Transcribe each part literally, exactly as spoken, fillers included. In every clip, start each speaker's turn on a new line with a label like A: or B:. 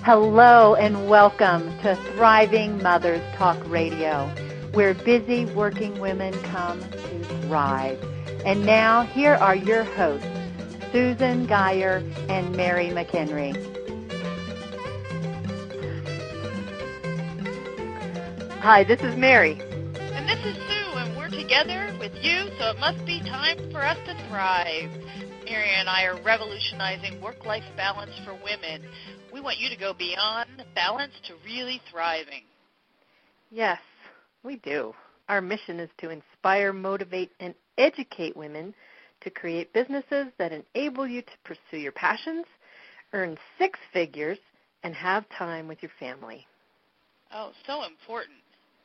A: Hello and welcome to Thriving Mothers Talk Radio, where busy working women come to thrive. And now, here are your hosts, Susan Geyer and Mary McHenry. Hi, this is Mary.
B: And this is Sue, and we're together with you, so it must be time for us to thrive. Mary and I are revolutionizing work-life balance for women. We want you to go beyond balance to really thriving.
C: Yes, we do. Our mission is to inspire, motivate, and educate women to create businesses that enable you to pursue your passions, earn six figures, and have time with your family.
B: Oh, so important.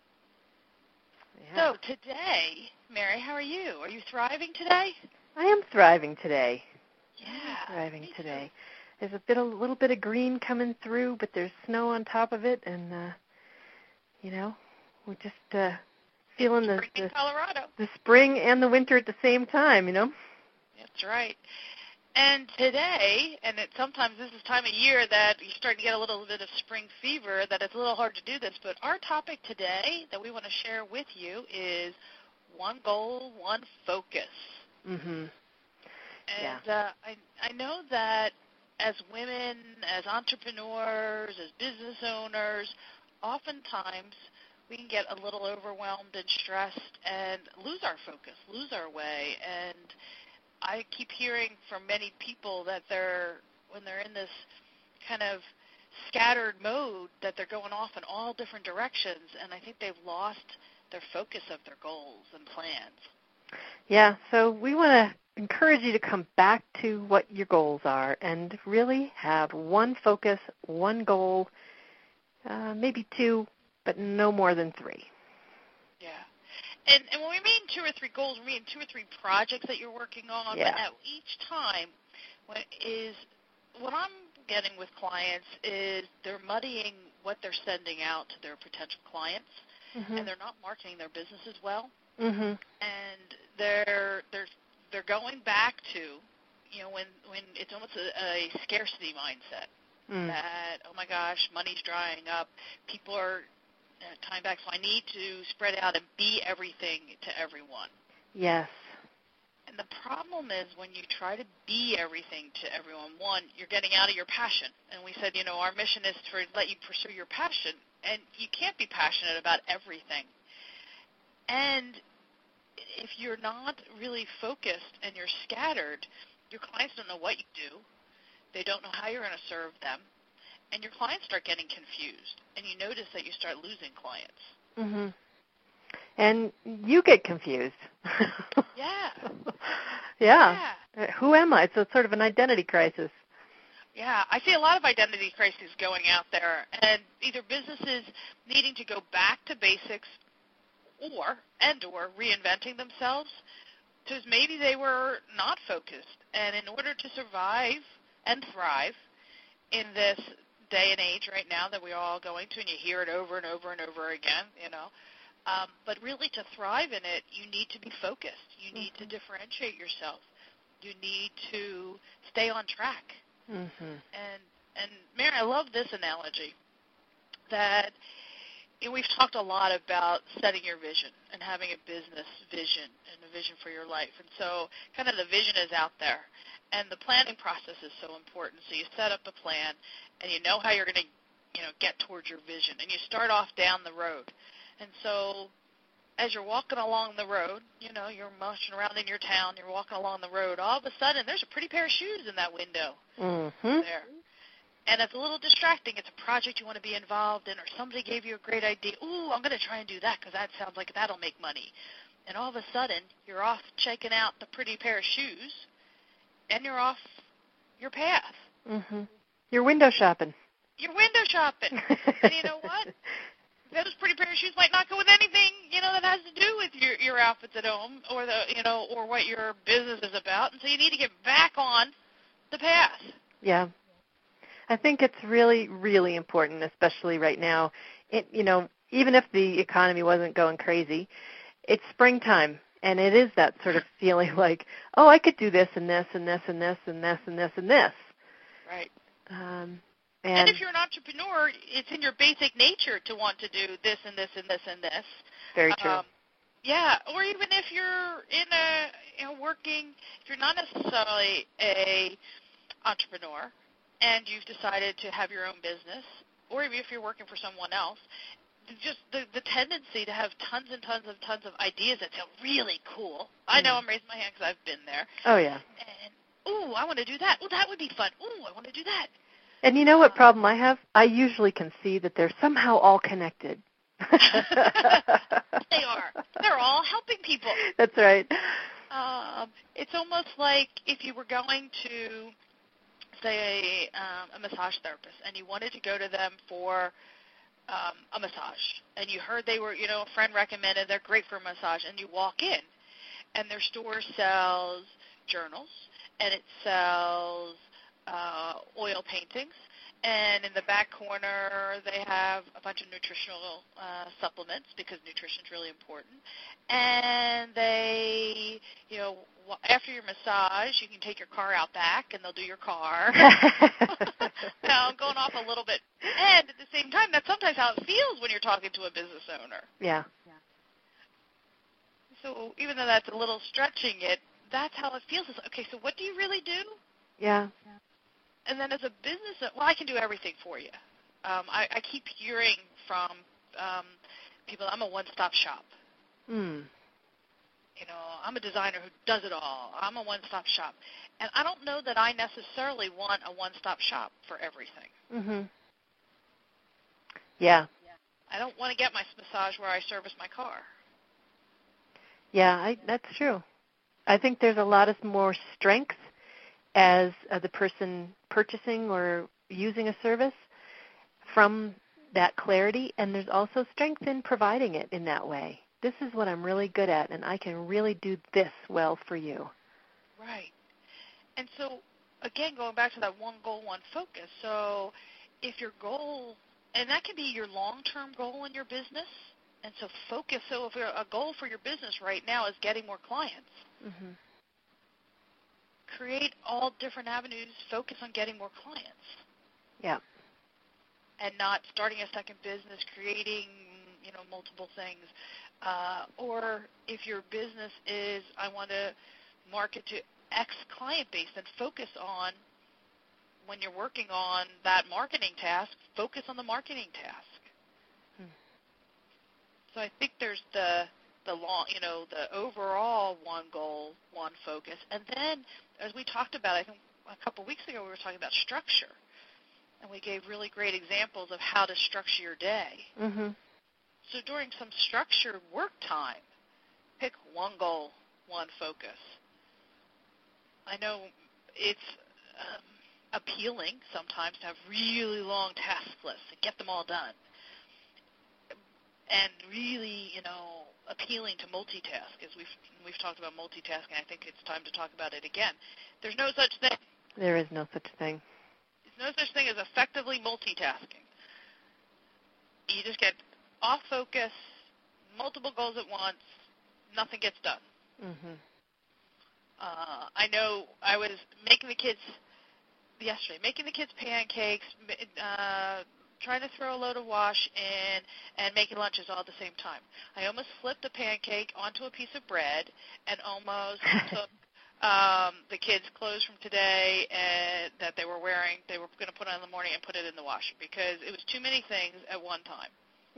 C: Yeah.
B: So today, Mary, how are you? Are you thriving today?
C: I am thriving today.
B: Yeah.
C: I'm thriving today. There's a bit, a little bit of green coming through, but there's snow on top of it, and uh, you know, we're just uh, feeling the,
B: Spring in
C: the
B: Colorado.
C: the spring and the winter at the same time. You know.
B: That's right. And today, and it, sometimes this is time of year that you start to get a little bit of spring fever, that it's a little hard to do this, but our topic today that we want to share with you is one goal, one focus.
C: Mm-hmm.
B: And
C: Yeah.
B: uh, I, I know that as women, as entrepreneurs, as business owners, oftentimes we can get a little overwhelmed and stressed and lose our focus, lose our way. And I keep hearing from many people that they're, when they're in this kind of scattered mode, that they're going off in all different directions, and I think they've lost their focus of their goals and plans.
C: Yeah, so we want to encourage you to come back to what your goals are and really have one focus, one goal, uh, maybe two, but no more than three.
B: Yeah. And, and when we mean two or three goals, we mean two or three projects that you're working on.
C: Yeah.
B: But at each time, what is what I'm getting with clients is they're muddying what they're sending out to their potential clients,
C: Mm-hmm.
B: and they're not marketing their businesses well.
C: Mm-hmm.
B: And they're they're they're going back to, you know, when when it's almost a, a scarcity mindset.
C: Mm.
B: That, oh my gosh, money's drying up. People are uh, time back, so I need to spread out and be everything to everyone.
C: Yes.
B: And the problem is when you try to be everything to everyone, one, you're getting out of your passion. And we said, you know, our mission is to let you pursue your passion. And you can't be passionate about everything. And if you're not really focused and you're scattered, your clients don't know what you do. They don't know how you're going to serve them. And your clients start getting confused. And you notice that you start losing clients.
C: Mm-hmm. And you get confused.
B: Yeah.
C: yeah.
B: Yeah.
C: Who am I? So it's sort of an identity crisis.
B: Yeah, I see a lot of identity crises going out there, and either businesses needing to go back to basics or and or reinventing themselves because maybe they were not focused. And in order to survive and thrive in this day and age right now that we're all going to, and you hear it over and over and over again, you know, um, but really to thrive in it, you need to be focused. You need mm-hmm. to differentiate yourself. You need to stay on track.
C: Mm-hmm.
B: And, and Mary, I love this analogy that you know, we've talked a lot about setting your vision and having a business vision and a vision for your life. And so kind of the vision is out there. And the planning process is so important. So you set up a plan, and you know how you're going to you know, get towards your vision. And you start off down the road. And so as you're walking along the road, you know, you're marching around in your town, you're walking along the road, all of a sudden there's a pretty pair of shoes in that window
C: mm-hmm.
B: there. And it's a little distracting. It's a project you want to be involved in, or somebody gave you a great idea. Ooh, I'm going to try and do that because that sounds like that'll make money. And all of a sudden, you're off checking out the pretty pair of shoes, and you're off your path.
C: Mm-hmm. You're window shopping.
B: You're window shopping. And you know what? Those pretty pair of shoes might not go with anything, you know, that has to do with your, your outfits at home or the, you know, or what your business is about. And so you need to get back on the path.
C: Yeah. I think it's really, really important, especially right now. It, you know, even if the economy wasn't going crazy, it's springtime, and it is that sort of feeling like, oh, I could do this and this and this and this and this and this and this.
B: Right.
C: Um,
B: And, and if you're an entrepreneur, it's in your basic nature to want to do this and this and this and this.
C: Very true. Um,
B: yeah, or even if you're in a, you know, working, if you're not necessarily a entrepreneur and you've decided to have your own business, or even if you're working for someone else, just the, the tendency to have tons and tons and tons of ideas that sound really cool. I know I'm raising my hand because I've been there.
C: Oh, yeah.
B: And, ooh, I want to do that. Ooh, that would be fun. Ooh, I want to do that.
C: And you know what problem I have? I usually can see that they're somehow all connected.
B: They are. They're all helping people.
C: That's right.
B: Um, it's almost like if you were going to, say, um, a massage therapist, and you wanted to go to them for Um, a massage, and you heard they were, you know, a friend recommended they're great for a massage, and you walk in, and their store sells journals, and it sells uh, oil paintings, and in the back corner they have a bunch of nutritional uh, supplements because nutrition is really important, and they, you know, after your massage, you can take your car out back, and they'll do your car. Now, I'm going off a little bit. And at the same time, that's sometimes how it feels when you're talking to a business owner.
C: Yeah.
B: yeah. So even though that's a little stretching it, that's how it feels. It's, okay, so what do you really do?
C: Yeah.
B: yeah. And then as a business, well, I can do everything for you. Um, I, I keep hearing from um, people, I'm a one-stop shop.
C: Hmm.
B: You know, I'm a designer who does it all. I'm a one-stop shop. And I don't know that I necessarily want a one-stop shop for everything.
C: Mm-hmm. Yeah.
B: I don't want to get my massage where I service my car.
C: Yeah, I, that's true. I think there's a lot of more strength as uh, the person purchasing or using a service from that clarity, and there's also strength in providing it in that way. This is what I'm really good at, and I can really do this well for you.
B: Right. And so, again, going back to that one goal, one focus. So if your goal, and that can be your long-term goal in your business, and so focus. So if a goal for your business right now is getting more clients,
C: mm-hmm.
B: create all different avenues, focus on getting more clients.
C: Yeah.
B: And not starting a second business, creating, you know, multiple things. Uh, or if your business is, I want to market to X client base, then focus on, when you're working on that marketing task, focus on the marketing task.
C: Hmm.
B: So I think there's the the long, you know, the overall one goal, one focus, and then as we talked about, I think a couple weeks ago we were talking about structure, and we gave really great examples of how to structure your day.
C: Mm-hmm.
B: So during some structured work time, pick one goal, one focus. I know it's um, appealing sometimes to have really long task lists and get them all done, and really, you know, appealing to multitask. As we've we've talked about multitasking, I think it's time to talk about it again. There's no such thing.
C: There is no such thing.
B: There's no such thing as effectively multitasking. You just get off focus, multiple goals at once, nothing gets done.
C: Mm-hmm.
B: Uh, I know I was making the kids, yesterday, making the kids pancakes, uh, trying to throw a load of wash in, and making lunches all at the same time. I almost flipped a pancake onto a piece of bread and almost took um, the kids' clothes from today and that they were wearing, they were going to put on in the morning and put it in the washer because it was too many things at one time.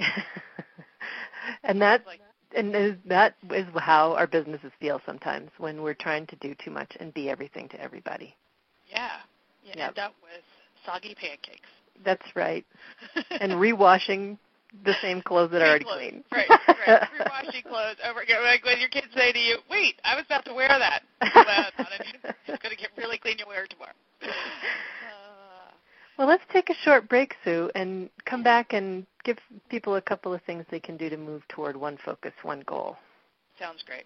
C: and that like, and is, that is how our businesses feel sometimes when we're trying to do too much and be everything to everybody.
B: Yeah, you
C: yep.
B: end up with soggy pancakes.
C: That's right. And rewashing the same clothes that are already
B: clothes.
C: clean.
B: Right, right. Rewashing clothes over again. Like when your kids say to you, "Wait, I was about to wear that." Well, that's not it. It's going to get really clean. You'll wear it tomorrow. Uh,
C: Well, let's take a short break, Sue, and come back and give people a couple of things they can do to move toward one focus, one goal.
B: Sounds great.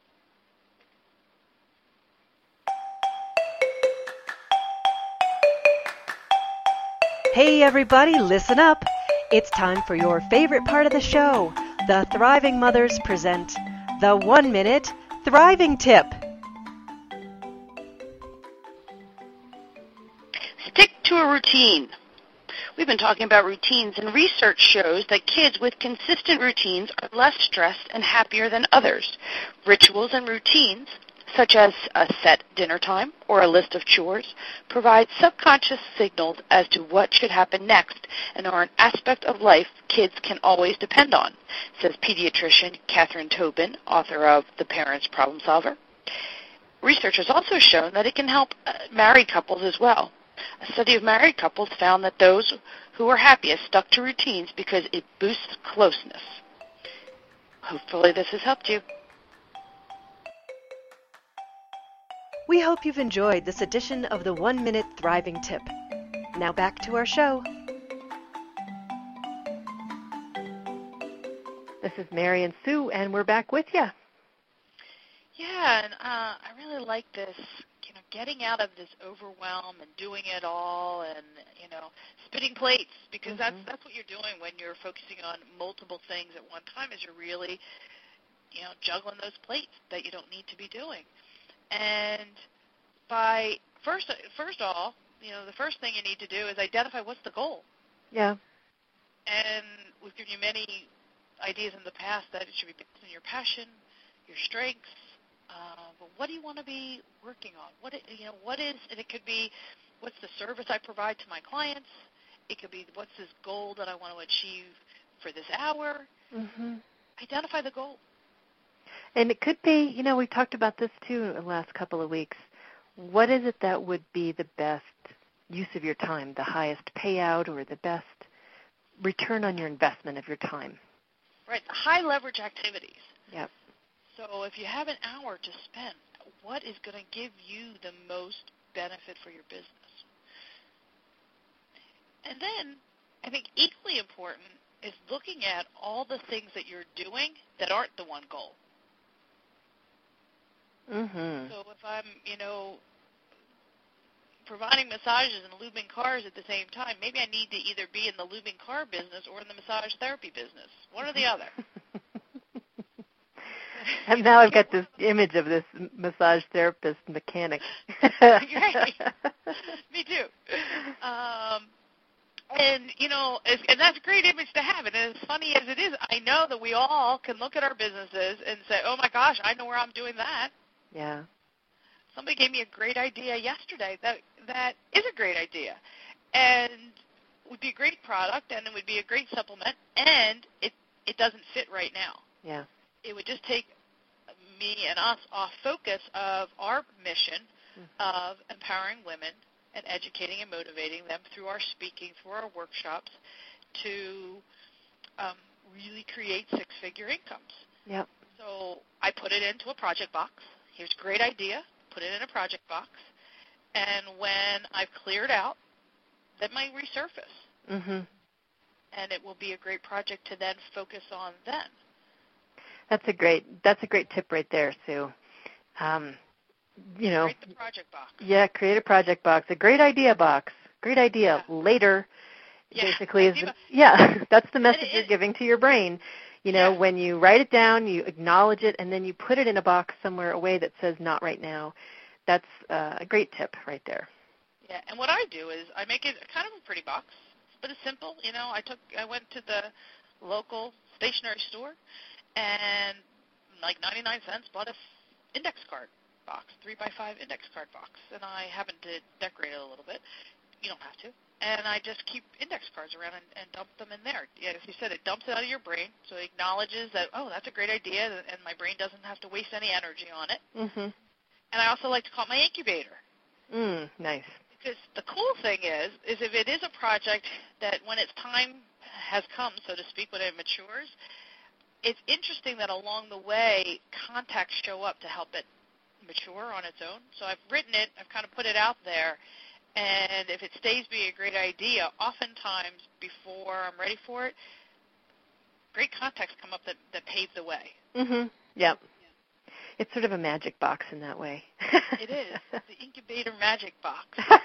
D: Hey, everybody, listen up. It's time for your favorite part of the show. The Thriving Mothers present the one-minute Thriving Tip.
E: Stick to a routine. We've been talking about routines, and research shows that kids with consistent routines are less stressed and happier than others. Rituals and routines, such as a set dinner time or a list of chores, provide subconscious signals as to what should happen next and are an aspect of life kids can always depend on, says pediatrician Catherine Tobin, author of The Parent's Problem Solver. Research has also shown that it can help uh, married couples as well. A study of married couples found that those who are happiest stuck to routines because it boosts closeness. Hopefully this has helped you.
D: We hope you've enjoyed this edition of the One Minute Thriving Tip. Now back to our show.
C: This is Mary and Sue, and we're back with you.
B: Yeah, and uh, I really like this, you know, getting out of this overwhelm and doing it all and, you know, spinning plates, because mm-hmm. that's that's what you're doing when you're focusing on multiple things at one time, is you're really, you know, juggling those plates that you don't need to be doing. And by, first, first of all, you know, the first thing you need to do is identify what's the goal.
C: Yeah.
B: And we've given you many ideas in the past that it should be based on your passion, your strengths. Uh, but what do you want to be working on? What it, you know, what is, and it could be, what's the service I provide to my clients? It could be, what's this goal that I want to achieve for this hour?
C: Mm-hmm.
B: Identify the goal.
C: And it could be, you know, we talked about this too in the last couple of weeks. What is it that would be the best use of your time, the highest payout or the best return on your investment of your time?
B: Right, high leverage activities.
C: Yep.
B: So if you have an hour to spend, what is going to give you the most benefit for your business? And then I think equally important is looking at all the things that you're doing that aren't the one goal.
C: Mm-hmm.
B: So if I'm, you know, providing massages and lubing cars at the same time, maybe I need to either be in the lubing car business or in the massage therapy business, one or the other.
C: And now I've got this image of this massage therapist mechanic.
B: Right. Me too. Um, and, you know, and that's a great image to have. And as funny as it is, I know that we all can look at our businesses and say, oh, my gosh, I know where I'm doing that.
C: Yeah.
B: Somebody gave me a great idea yesterday that that is a great idea and would be a great product, and it would be a great supplement, and it, it doesn't fit right now.
C: Yeah.
B: It would just take me and us off focus of our mission mm-hmm. of empowering women and educating and motivating them through our speaking, through our workshops, to um, really create six-figure incomes.
C: Yep.
B: So I put it into a project box. Here's a great idea. Put it in a project box. And when I've cleared out, that might resurface.
C: Mm-hmm.
B: And it will be a great project to then focus on then.
C: That's a great that's a great tip right there, Sue. Um, you know,
B: create the project box.
C: Yeah, create a project box. A great idea box. Great idea. Yeah. Later,
B: yeah.
C: basically, is the, yeah, that's the message
B: it,
C: you're
B: it,
C: giving to your brain. You know,
B: yeah.
C: when you write it down, you acknowledge it, and then you put it in a box somewhere away that says "not right now." That's uh, a great tip right there.
B: Yeah, and what I do is I make it kind of a pretty box, but it's simple. You know, I took I went to the local stationery store and like ninety-nine cents bought a index card box, three by five index card box, and I happened to decorate it a little bit. You don't have to. And I just keep index cards around and, and dump them in there. Yeah, as you said, it dumps it out of your brain, so it acknowledges that, oh, that's a great idea, and my brain doesn't have to waste any energy on it.
C: Mm-hmm.
B: And I also like to call it my incubator.
C: Mm, nice.
B: Because the cool thing is, is if it is a project that when its time has come, so to speak, when it matures, it's interesting that along the way, contacts show up to help it mature on its own. So I've written it, I've kind of put it out there, and if it stays being a great idea, oftentimes before I'm ready for it, great contacts come up that, that pave the way.
C: Mm-hmm. Yep. It's sort of a magic box in that way.
B: It is. The incubator magic box.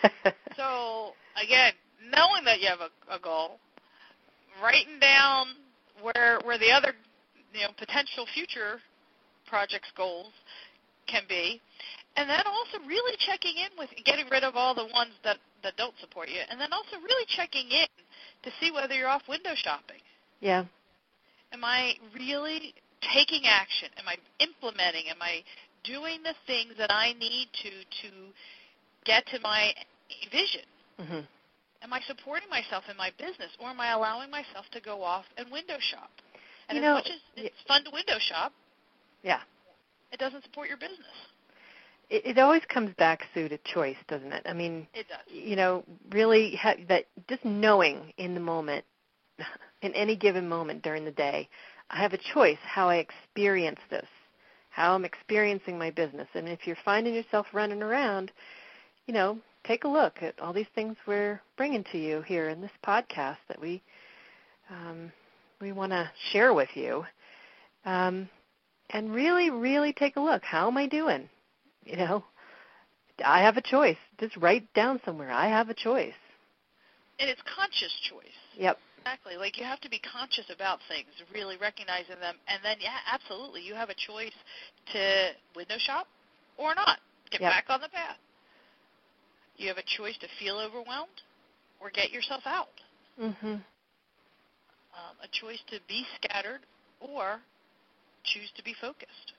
B: So, again, knowing that you have a, a goal, writing down where where the other, you know, potential future projects goals can be, and then also really checking in with getting rid of all the ones that, that don't support you, and then also really checking in to see whether you're off window shopping.
C: Yeah.
B: Am I really taking action? Am I implementing? Am I doing the things that I need to to get to my vision?
C: Mm-hmm.
B: Am I supporting myself in my business, or am I allowing myself to go off and window shop? And
C: you
B: as
C: know,
B: much as it's fun to window shop,
C: yeah,
B: it doesn't support your business.
C: It, it always comes back, Sue, to choice, doesn't it? I mean,
B: it does.
C: You know, really ha- that just knowing in the moment, in any given moment during the day, I have a choice how I experience this, how I'm experiencing my business. And if you're finding yourself running around, you know, take a look at all these things we're bringing to you here in this podcast that we um, we want to share with you. Um, and really, really take a look. How am I doing? You know, I have a choice. Just write down somewhere, I have a choice.
B: And it's conscious choice.
C: Yep.
B: Exactly. Like, you have to be conscious about things, really recognizing them. And then, yeah, absolutely, you have a choice to window shop or not. Get
C: yep.
B: back on the path. You have a choice to feel overwhelmed or get yourself out.
C: Mm-hmm.
B: Um, a choice to be scattered or choose to be focused.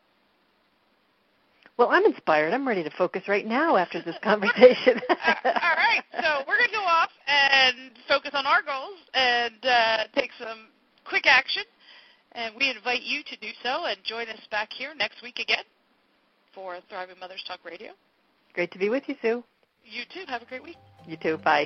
C: Well, I'm inspired. I'm ready to focus right now after this conversation.
B: All right. So we're going to go off and focus on our goals and uh, take some quick action. And we invite you to do so and join us back here next week again for Thriving Mothers Talk Radio.
C: Great to be with you, Sue.
B: You too. Have a great week.
C: You too. Bye.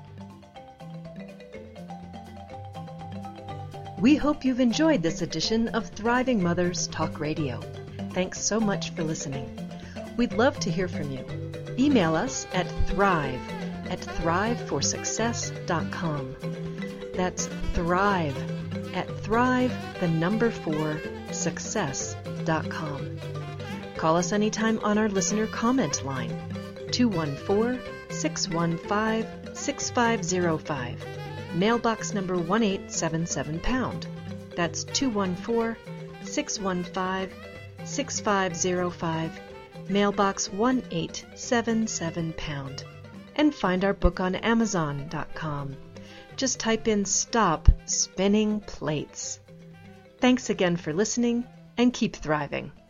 D: We hope you've enjoyed this edition of Thriving Mothers Talk Radio. Thanks so much for listening. We'd love to hear from you. Email us at thrive at thrive for success dot com. That's thrive at thrive, the number four, success dot com. Call us anytime on our listener comment line, two one four, six one five, six five zero five, mailbox number one eight seven seven pound. That's two one four, six one five, six five zero five, mailbox one eight seven seven pound. And find our book on amazon dot com. Just type in Stop Spinning Plates. Thanks again for listening, and keep thriving.